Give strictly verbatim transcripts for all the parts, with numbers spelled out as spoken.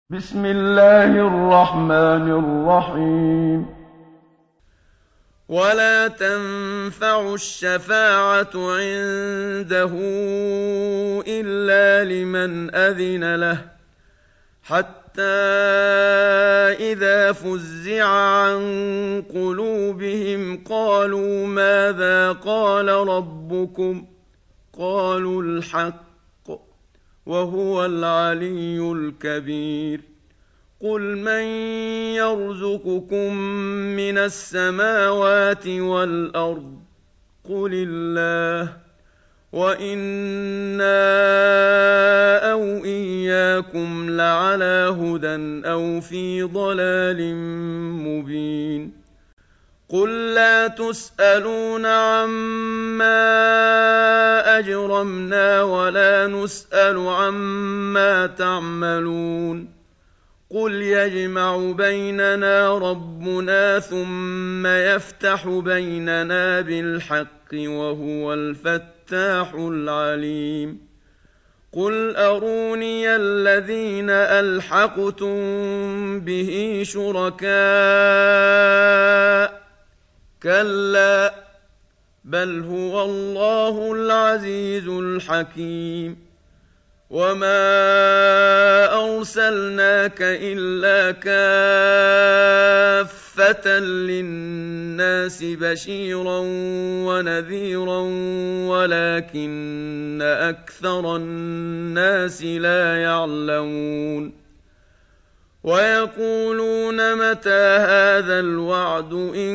بسم الله الرحمن الرحيم. ولا تنفع الشفاعة عنده إلا لمن أذن له، حتى إذا فزع عن قلوبهم قالوا ماذا قال ربكم؟ قالوا الحق وهو العلي الكبير. قل من يرزقكم من السماوات والأرض؟ قل الله، وإنا أو إياكم لعلى هدى أو في ضلال مبين. قل لا تسألون عما أجرمنا ولا نسأل عما تعملون. قل يجمع بيننا ربنا ثم يفتح بيننا بالحق وهو الفتاح العليم. قل أروني الذين ألحقتم به شركاء، كلا بل هو الله العزيز الحكيم. وما أرسلناك إلا كافة للناس بشيرا ونذيرا ولكن أكثر الناس لا يعلمون. ويقولون متى هذا الوعد إن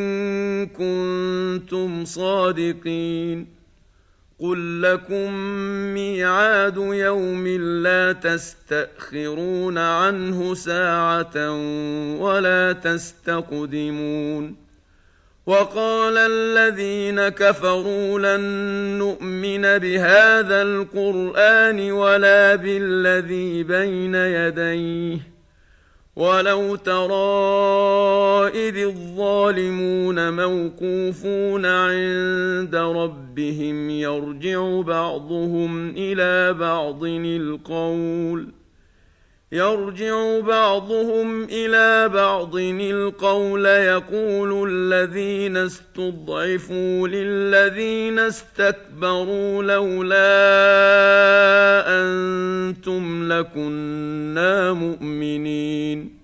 كنتم صادقين. قل لكم ميعاد يوم لا تستأخرون عنه ساعة ولا تستقدمون. وقال الذين كفروا لن نؤمن بهذا القرآن ولا بالذي بين يديه ولو ترى إذ الظالمون موقوفون عند ربهم يرجع بعضهم إلى بعض القول يرجع بعضهم إلى بعض القول يقول الذين استضعفوا للذين استكبروا لولا أنتم لكنا مؤمنين.